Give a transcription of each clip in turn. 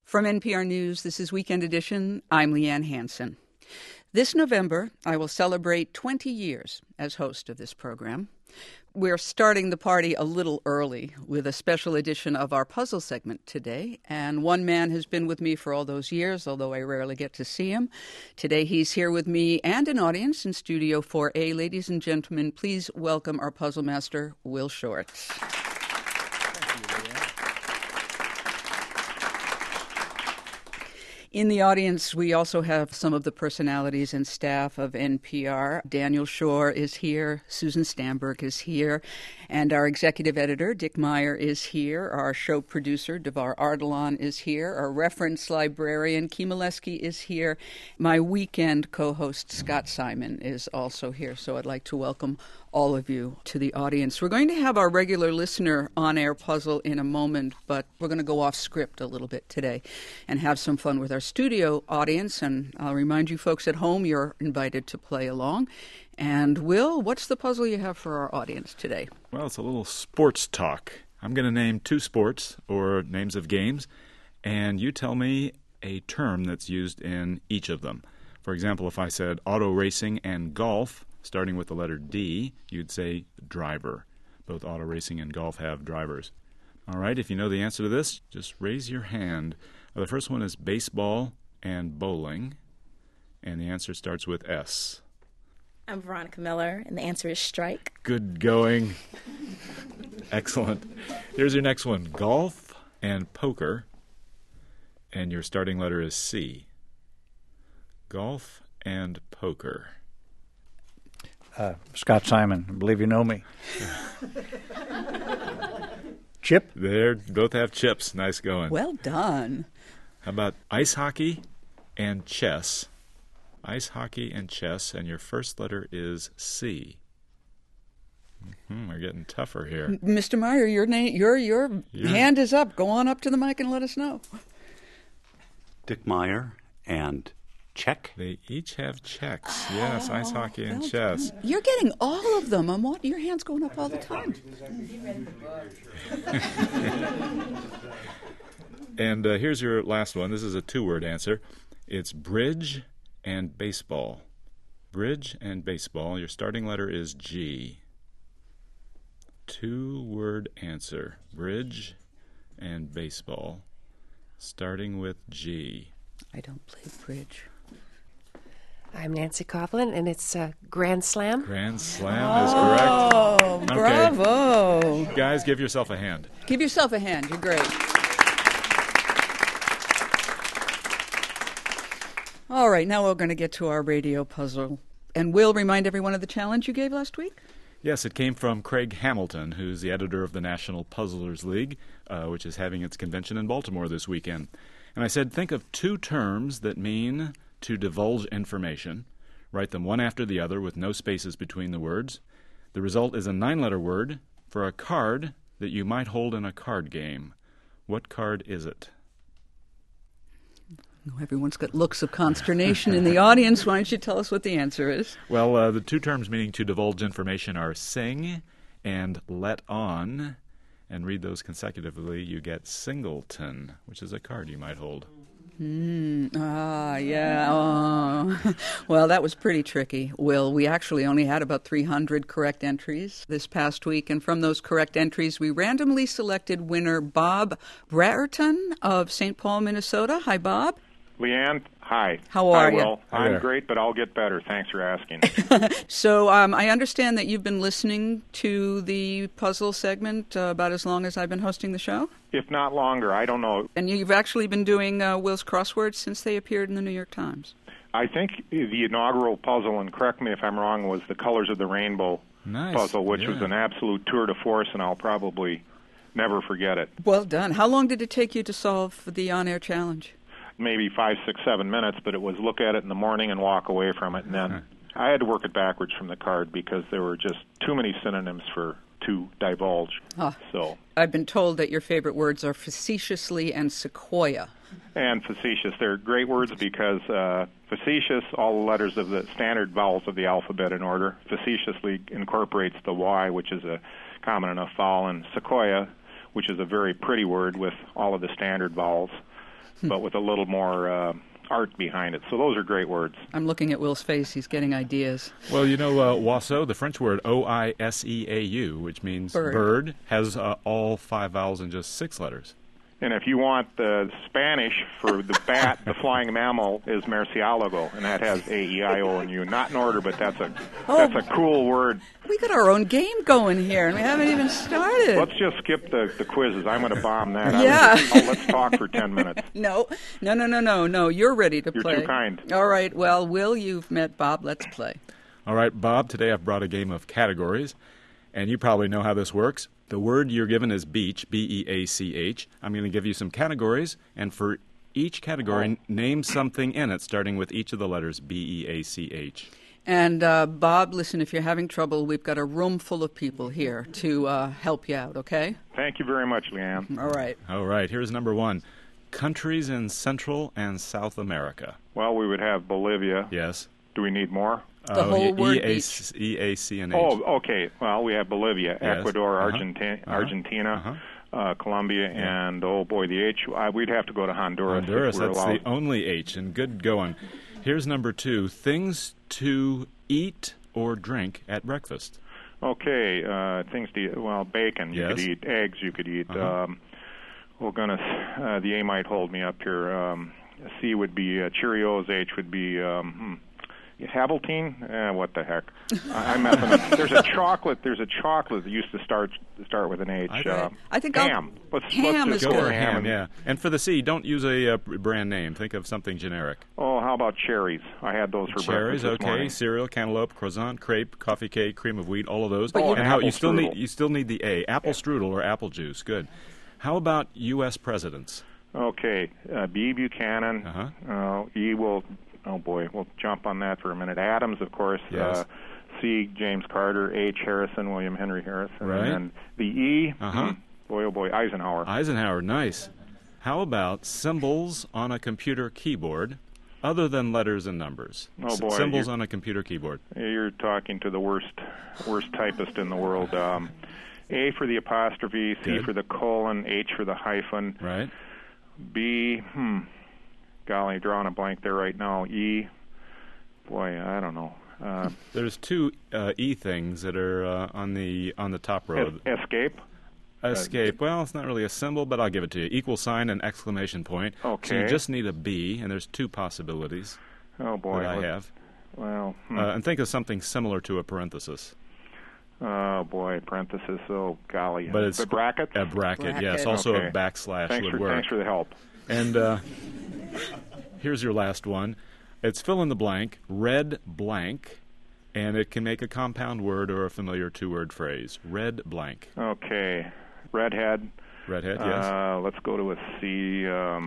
From NPR News, this is Weekend Edition. I'm Leanne Hansen. This November, I will celebrate 20 years as host of this program. We're starting the party a little early with a special edition of our puzzle segment today. And one man has been with me for all those years, although I rarely get to see him. Today he's here with me and an audience in Studio 4A. Ladies and gentlemen, please welcome our puzzle master, Will Shortz. In the audience, we also have some of the personalities and staff of NPR. Daniel Schorr is here, Susan Stamberg is here, and our executive editor, Dick Meyer, is here. Our show producer, Devar Ardalan, is here. Our reference librarian, Kim Oleski, is here. My weekend co-host, Scott Simon, is also here. So I'd like to welcome all of you to the audience. We're going to have our regular listener on-air puzzle in a moment, but we're going to go off script a little bit today and have some fun with our studio audience. And I'll remind you folks at home, you're invited to play along. And Will, what's the puzzle you have for our audience today? Well, it's a little sports talk. I'm going to name two sports or names of games, and you tell me a term that's used in each of them. For example, if I said auto racing and golf, starting with the letter D, you'd say driver. Both auto racing and golf have drivers. All right, if you know the answer to this, just raise your hand. The first one is baseball and bowling, and the answer starts with S. I'm Veronica Miller, and the answer is strike. Good going. Excellent. Here's your next one, golf and poker, and your starting letter is C. Golf and poker. Scott Simon, I believe you know me. Chip? They both have chips. Nice going. Well done. How about ice hockey and chess? Ice hockey and chess, and your first letter is C. We're getting tougher here. Mr. Meyer, your hand is up. Go on up to the mic and let us know. Dick Meyer and check. They each have checks. Yes, ice hockey and chess. You're getting all of them. Your hand's going up all the time. And here's your last one. This is a two-word answer. It's bridge and baseball. Bridge and baseball. Your starting letter is G. Two-word answer. Bridge and baseball. Starting with G. I don't play bridge. I'm Nancy Coughlin, and it's Grand Slam. Grand Slam is correct. Oh, bravo. Okay. Guys, give yourself a hand. Give yourself a hand. You're great. All right, now we're going to get to our radio puzzle. And Will, remind everyone of the challenge you gave last week? Yes, it came from Craig Hamilton, who's the editor of the National Puzzlers League, which is having its convention in Baltimore this weekend. And I said, think of two terms that mean to divulge information. Write them one after the other with no spaces between the words. The result is a 9-letter word for a card that you might hold in a card game. What card is it? Everyone's got looks of consternation in the audience. Why don't you tell us what the answer is? Well, the two terms meaning to divulge information are sing and let on. And read those consecutively, you get singleton, which is a card you might hold. Yeah. Oh. Well, that was pretty tricky, Will. We actually only had about 300 correct entries this past week, and from those correct entries, we randomly selected winner Bob Brerton of St. Paul, Minnesota. Hi, Bob. Leanne, hi. How are you? Hi, Will. Hi there. I'm great, but I'll get better. Thanks for asking. So I understand that you've been listening to the puzzle segment about as long as I've been hosting the show? If not longer, I don't know. And you've actually been doing Will's crosswords since they appeared in the New York Times? I think the inaugural puzzle, and correct me if I'm wrong, was the Colors of the Rainbow puzzle, which was an absolute tour de force, and I'll probably never forget it. Well done. How long did it take you to solve the on-air challenge? Maybe 5, 6, 7 minutes, but it was look at it in the morning and walk away from it, and then I had to work it backwards from the card because there were just too many synonyms to divulge. So I've been told that your favorite words are facetiously and sequoia. And facetious. They're great words because facetious, all the letters of the standard vowels of the alphabet in order. Facetiously incorporates the Y, which is a common enough vowel, and sequoia, which is a very pretty word with all of the standard vowels. but with a little more art behind it. So those are great words. I'm looking at Will's face. He's getting ideas. Well, you know, oiseau, the French word O-I-S-E-A-U, which means bird, has all 5 vowels and just 6 letters. And if you want the Spanish for the bat, the flying mammal is murciélago, and that has A-E-I-O and U. Not in order, but that's a cool word. We got our own game going here, and we haven't even started. Let's just skip the quizzes. I'm going to bomb that. Yeah. Let's talk for 10 minutes. No. You're ready to play. You're too kind. All right. Well, Will, you've met Bob. Let's play. All right, Bob, today I've brought a game of categories, and you probably know how this works. The word you're given is beach, B-E-A-C-H. I'm going to give you some categories, and for each category, name something in it, starting with each of the letters B-E-A-C-H. And, Bob, listen, if you're having trouble, we've got a room full of people here to help you out, okay? Thank you very much, Leanne. All right. Here's number 1. Countries in Central and South America. Well, we would have Bolivia. Yes. Do we need more? The whole word beach. E-A-C-N-H. Oh, okay. Well, we have Bolivia, Yes. Ecuador, Argentina, Colombia, and, oh boy, the H. We'd have to go to Honduras. Honduras, if we're that's allowed. the only H, and good going. Here's number 2. Things to eat or drink at breakfast. Okay, things to eat. Well, bacon. You Yes. could eat eggs. You could eat. We're gonna. The A might hold me up here. C would be Cheerios. H would be Haveltine. What the heck? I'm messing up. There's a chocolate that used to start with an H. I think ham. Ham is Go good. for ham, yeah. And for the C, don't use a brand name. Think of something generic. Oh, how about cherries? I had those for Cherries, breakfast this okay. morning. Cereal, cantaloupe, croissant, crepe, coffee cake, cream of wheat, all of those. But and how apple you still strudel. need the A. Apple strudel or apple juice. Good. How about U.S. presidents? Okay, B. Buchanan. E. will. Oh boy, we'll jump on that for a minute. Adams, of course. Yes. C. James Carter. H. Harrison, William Henry Harrison. Right. And then the E. Boy, oh boy, Eisenhower. Eisenhower, nice. How about symbols on a computer keyboard, other than letters and numbers? Oh boy, Symbols on a computer keyboard. You're talking to the worst typist in the world. A for the apostrophe, C Good. for the colon, H for the hyphen. Right. B. Golly, drawing a blank there right now. E. Boy, I don't know. There's 2 E things that are on the top row. Escape. Escape. Well, it's not really a symbol, but I'll give it to you. Equal sign and exclamation point. Okay. So you just need a B, and there's 2 possibilities Oh boy. that I have. Well. And think of something similar to a parenthesis. Oh boy, parenthesis. Oh golly. But it's the bracket. A bracket, yes. Bracket. Also Okay. a backslash Thanks would work. Thanks for the help. And here's your last one. It's fill in the blank, red blank, and it can make a compound word or a familiar 2-word phrase. Red blank. Okay. Redhead. Redhead, yes. Let's go to a C.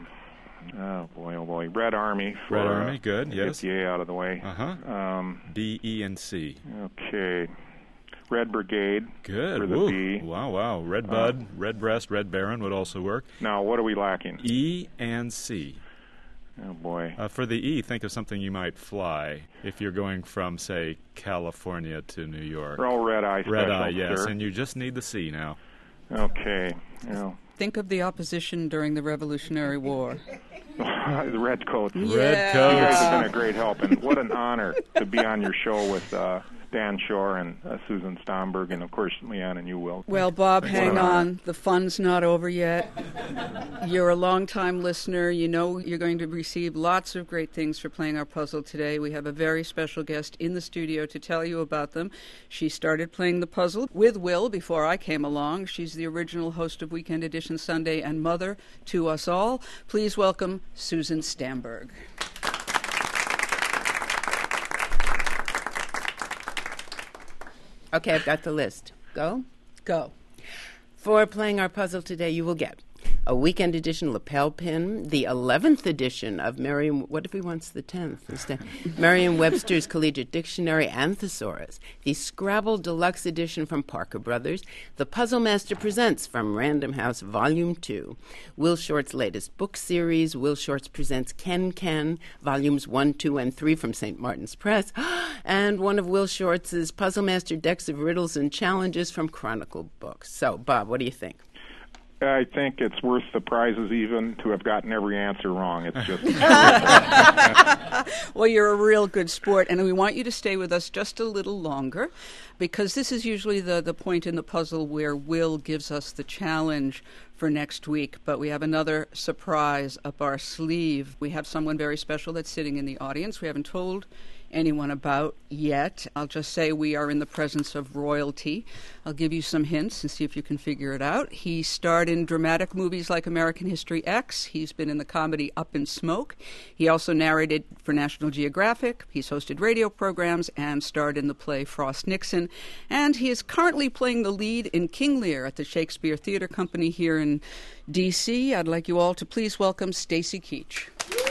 Oh boy. Red Army. Red Army, good, get yes. the A out of the way. B, E, and C. Okay. Red Brigade. Good. For the Woo. B. Wow. Red Bud, Red Breast, Red Baron would also work. Now, what are we lacking? E and C. Oh boy. For the E, think of something you might fly if you're going from, say, California to New York. Oh, Red Eye. Red special, Eye, yes. sir. And you just need the C now. Okay. Well, Think of the opposition during the Revolutionary War. the Redcoats. Red You guys coats. have been a great help, and what an honor to be on your show with Dan Shore and Susan Stomberg, and of course Leanne and you, Will. Well, Bob, hang an honor. on. The fun's not over yet. You're a long-time listener. You know you're going to receive lots of great things for playing our puzzle today. We have a very special guest in the studio to tell you about them. She started playing the puzzle with Will before I came along. She's the original host of Weekend Edition Sunday and mother to us all. Please welcome Susan Stamberg. Okay, I've got the list. Go. Go. For playing our puzzle today, you will get a weekend edition lapel pin, the 11th edition of Merriam, what if he wants the 10th instead? Merriam-Webster's Collegiate Dictionary and Thesaurus, the Scrabble Deluxe Edition from Parker Brothers, the Puzzle Master Presents from Random House Volume 2, Will Short's latest book series, Will Short's Presents Ken, Volumes 1, 2, and 3 from St. Martin's Press, and one of Will Short's Puzzle Master decks of riddles and challenges from Chronicle Books. So, Bob, what do you think? I think it's worth the prizes even to have gotten every answer wrong. It's just... Well, you're a real good sport, and we want you to stay with us just a little longer, because this is usually the point in the puzzle where Will gives us the challenge for next week. But we have another surprise up our sleeve. We have someone very special that's sitting in the audience. We haven't told anyone about yet. I'll just say we are in the presence of royalty. I'll give you some hints and see if you can figure it out. He starred in dramatic movies like American History X. He's been in the comedy Up in Smoke. He also narrated for National Geographic. He's hosted radio programs and starred in the play Frost Nixon. And he is currently playing the lead in King Lear at the Shakespeare Theater Company here in D.C. I'd like you all to please welcome Stacy Keach.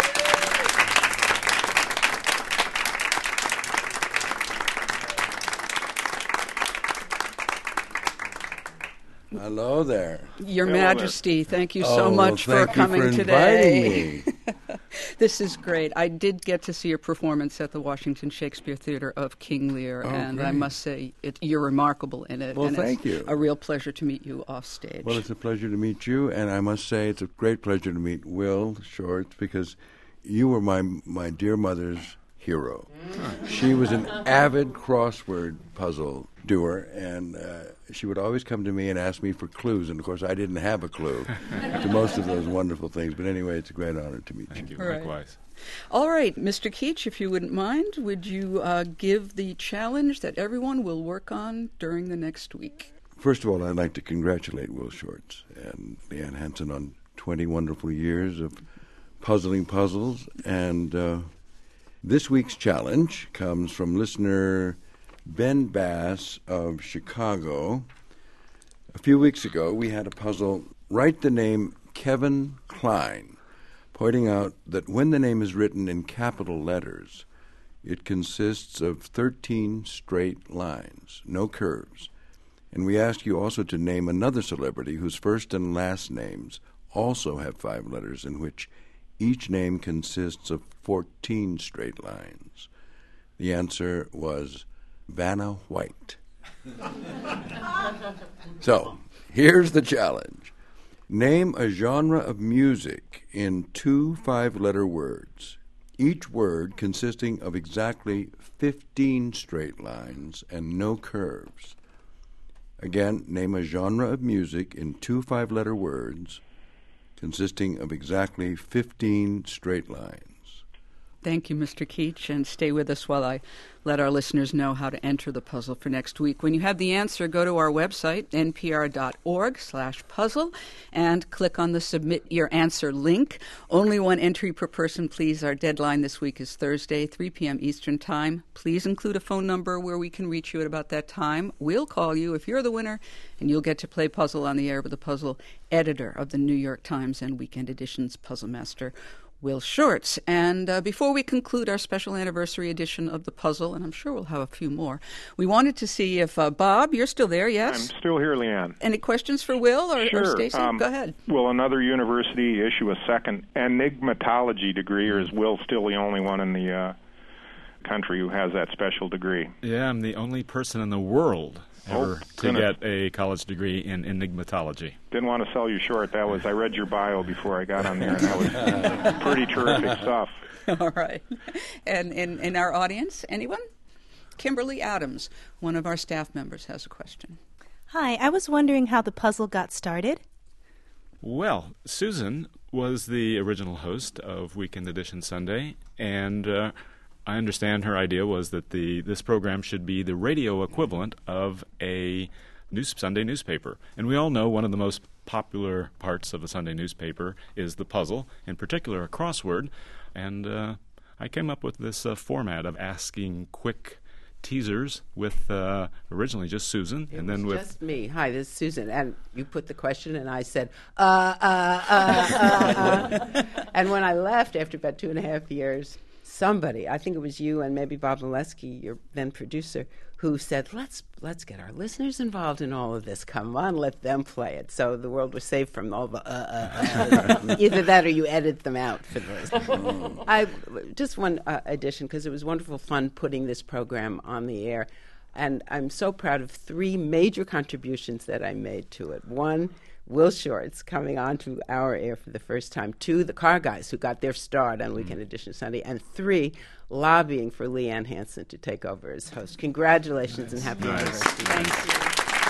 Hello there. Your Hello Majesty, thank you so much well, for thank you coming for today. inviting me. This is great. I did get to see a performance at the Washington Shakespeare Theater of King Lear, and I great. must say you're remarkable in it. Well, and thank it's you. a real pleasure to meet you off stage. Well, it's a pleasure to meet you, and I must say it's a great pleasure to meet Will Shortz, because you were my dear mother's hero. She was an avid crossword puzzle doer, and she would always come to me and ask me for clues, and of course I didn't have a clue to most of those wonderful things. But anyway, it's a great honor to meet Thank you. Right. Likewise. All right, Mr. Keach, if you wouldn't mind, would you give the challenge that everyone will work on during the next week? First of all, I'd like to congratulate Will Shortz and Leanne Hansen on 20 wonderful years of puzzling puzzles. And this week's challenge comes from listener Ben Bass of Chicago. A few weeks ago, we had a puzzle, write the name Kevin Kline, pointing out that when the name is written in capital letters, it consists of 13 straight lines, no curves. And we ask you also to name another celebrity whose first and last names also have 5 letters, in which each name consists of 14 straight lines. The answer was Vanna White. So, here's the challenge. Name a genre of music in 2 5-letter words, each word consisting of exactly 15 straight lines and no curves. Again, name a genre of music in 2 5-letter words consisting of exactly 15 straight lines. Thank you, Mr. Keach, and stay with us while I let our listeners know how to enter the puzzle for next week. When you have the answer, go to our website, npr.org/puzzle, and click on the Submit Your Answer link. Only 1 entry per person, please. Our deadline this week is Thursday, 3 p.m. Eastern Time. Please include a phone number where we can reach you at about that time. We'll call you if you're the winner, and you'll get to play puzzle on the air with the puzzle editor of the New York Times and Weekend Edition's Puzzle Master, Will Shortz. And before we conclude our special anniversary edition of the puzzle, and I'm sure we'll have a few more, we wanted to see if, Bob, you're still there, yes? I'm still here, Leanne. Any questions for Will or Sure. Stacy? Go ahead. Will another university issue a second enigmatology degree, or is Will still the only one in the country who has that special degree? Yeah, I'm the only person in the world ever to goodness. get a college degree in enigmatology. Didn't want to sell you short. I read your bio before I got on there, and that was pretty terrific stuff. All right. And in our audience, anyone? Kimberly Adams, one of our staff members, has a question. Hi, I was wondering how the puzzle got started. Well, Susan was the original host of Weekend Edition Sunday, and I understand her idea was that this program should be the radio equivalent of a Sunday newspaper. And we all know one of the most popular parts of a Sunday newspaper is the puzzle, in particular a crossword. And I came up with this format of asking quick teasers with originally just Susan, It and was then with just me. Hi, this is Susan, and you put the question, and I said, And when I left after about 2.5 years, somebody, I think it was you and maybe Bob Molesky, your then producer, who said, let's get our listeners involved in all of this. Come on, let them play it. So the world was saved from all the Either that or you edit them out for this. Just one addition, because it was wonderful fun putting this program on the air. And I'm so proud of 3 major contributions that I made to it. One Will Shortz coming onto our air for the first time. 2, the car guys who got their start on Weekend Edition Sunday. And 3, lobbying for Leanne Hansen to take over as host. Congratulations and happy anniversary. Thank you.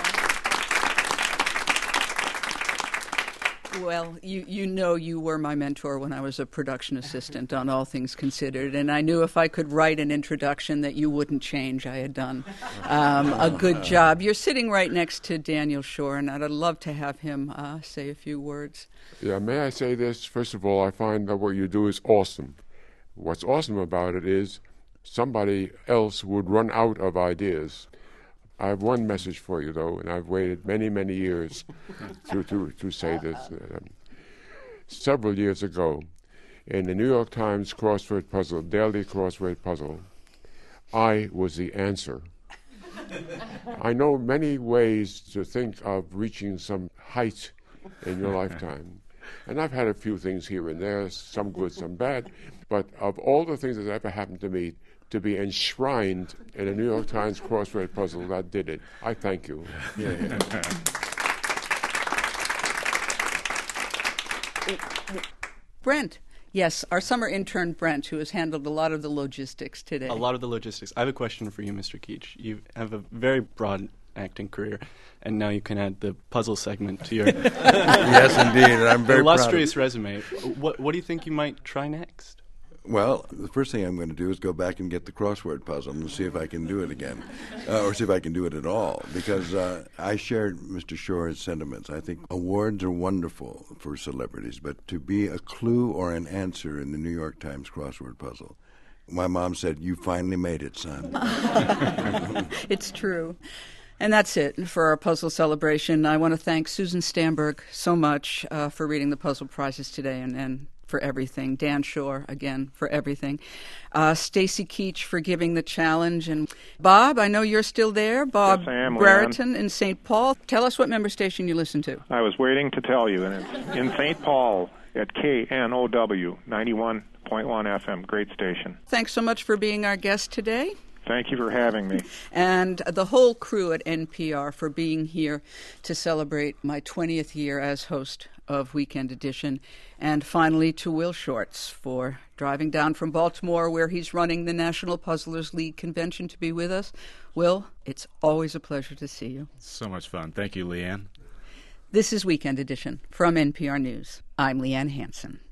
Well, you know you were my mentor when I was a production assistant on All Things Considered, and I knew if I could write an introduction that you wouldn't change. I had done a good job. You're sitting right next to Daniel Shore, and I'd love to have him say a few words. Yeah, may I say this? First of all, I find that what you do is awesome. What's awesome about it is somebody else would run out of ideas. I have one message for you, though, and I've waited many, many years to say this. Several years ago, in the New York Times crossword puzzle, daily crossword puzzle, I was the answer. I know many ways to think of reaching some height in your lifetime. And I've had a few things here and there, some good, some bad. But of all the things that ever happened to me, to be enshrined in a New York Times crossword puzzle, that did it. I thank you. Brent. Yes, our summer intern, Brent, who has handled a lot of the logistics today. A lot of the logistics. I have a question for you, Mr. Keach. You have a very broad acting career, and now you can add the puzzle segment to your yes, indeed. And I'm very illustrious proud of resume. What do you think you might try next? Well, the first thing I'm going to do is go back and get the crossword puzzle and see if I can do it again, or see if I can do it at all, because I shared Mr. Shore's sentiments. I think awards are wonderful for celebrities, but to be a clue or an answer in the New York Times crossword puzzle, my mom said, "You finally made it, son." It's true. And that's it for our puzzle celebration. I want to thank Susan Stamberg so much for reading the puzzle prizes today and for everything. Dan Shore, again, for everything. Stacy Keach for giving the challenge. And Bob, I know you're still there. Bob Yes, I am, Brereton Leanne. in St. Paul. Tell us what member station you listen to. I was waiting to tell you, and it's in St. Paul at KNOW 91.1 FM. Great station. Thanks so much for being our guest today. Thank you for having me. And the whole crew at NPR for being here to celebrate my 20th year as host of Weekend Edition. And finally to Will Shortz for driving down from Baltimore, where he's running the National Puzzlers League convention, to be with us. Will, it's always a pleasure to see you. So much fun. Thank you, Leanne. This is Weekend Edition from NPR News. I'm Leanne Hansen.